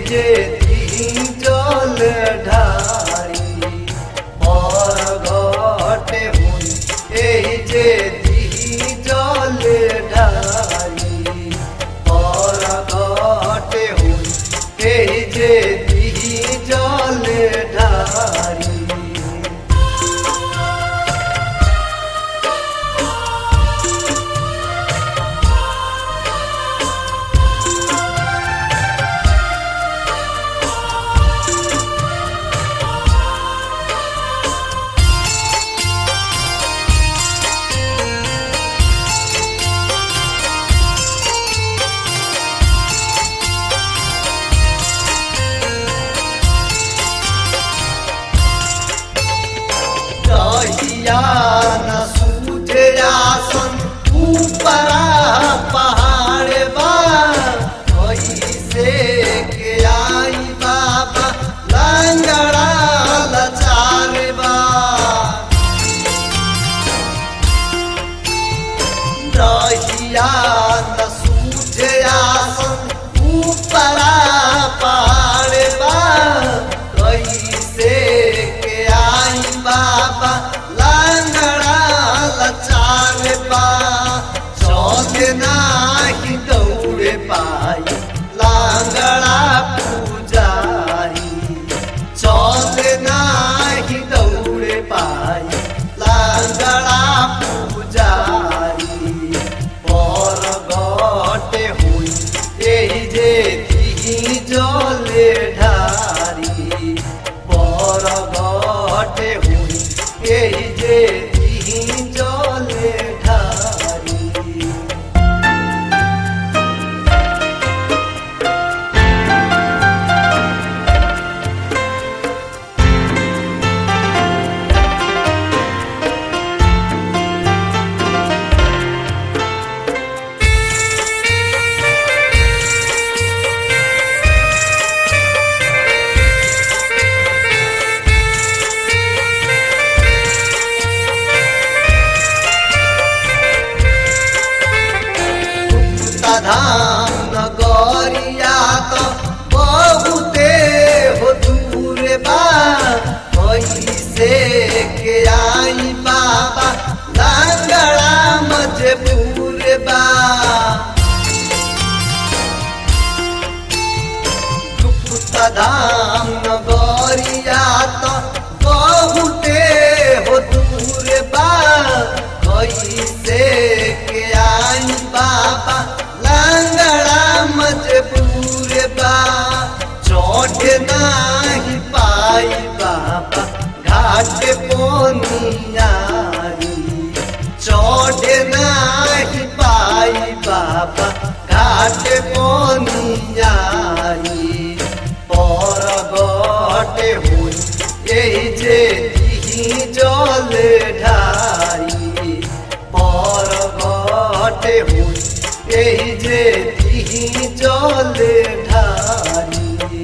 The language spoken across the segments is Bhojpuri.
जे दी जल ढारी पर घटे हुई जे दी जल ढारी पर घटे हुई जे दी जल ढारी। न सूझे आसन ऊपरा पहाड़ बा कैसे के आई बाबा लंगड़ा लाचार बा। रहिया न सूझे आसन ऊपरा पहाड़ बा कैसे के आई बाबा लंगड़ा लाचार बा। चले नाही दौड़े पाई लंगड़ा पुजारी चले नाही दौड़े पाई लंगड़ा पुजारी पर घटे हुई जे दी जल ढारी पर घटे हुई जे दी जल ढारी। धाम नगरिया तो बहुते हो दूर बा कैसे के आई बाबा लंगड़ा मजबूर बा। गुप्ता धाम नगरिया तो बहुते हो दूर बा कैसे के आई बाबा लंगड़ा मजबूर बा। चढ़ नाही पाई बाबा घाट पोनियारी चढ़ नाही पाई बाबा घाट पोनियारी पर घटे हुई जे दी जल ढारी पर घटे हुई जे दी जल ढारी।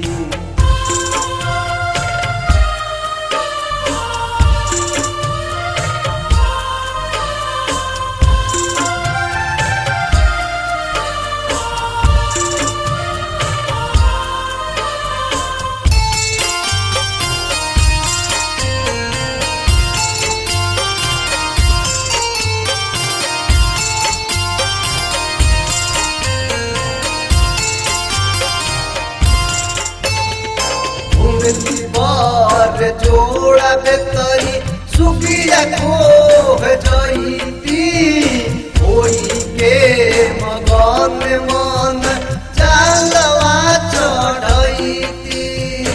बार जोड़ा बेतरी सुखिया को जईती होई के मगन मन चालवा चढ़ईती।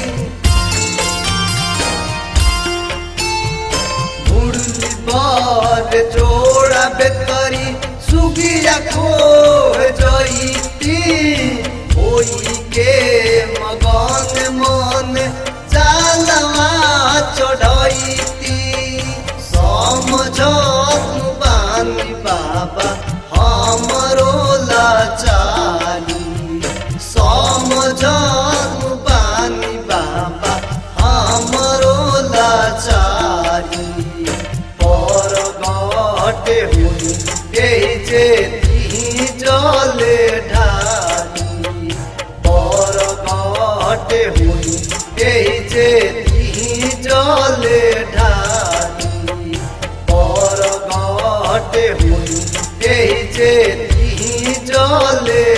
मुरली बार जोड़ा बेतरी सुखिया को जईती होई के मगन मन चालवा चढ़ईती। समझत बानी बाबा हमरो लाचारी समझत बानी बाबा हमरो लाचारी पर घटे हुई जे दी जल ढारी पर चले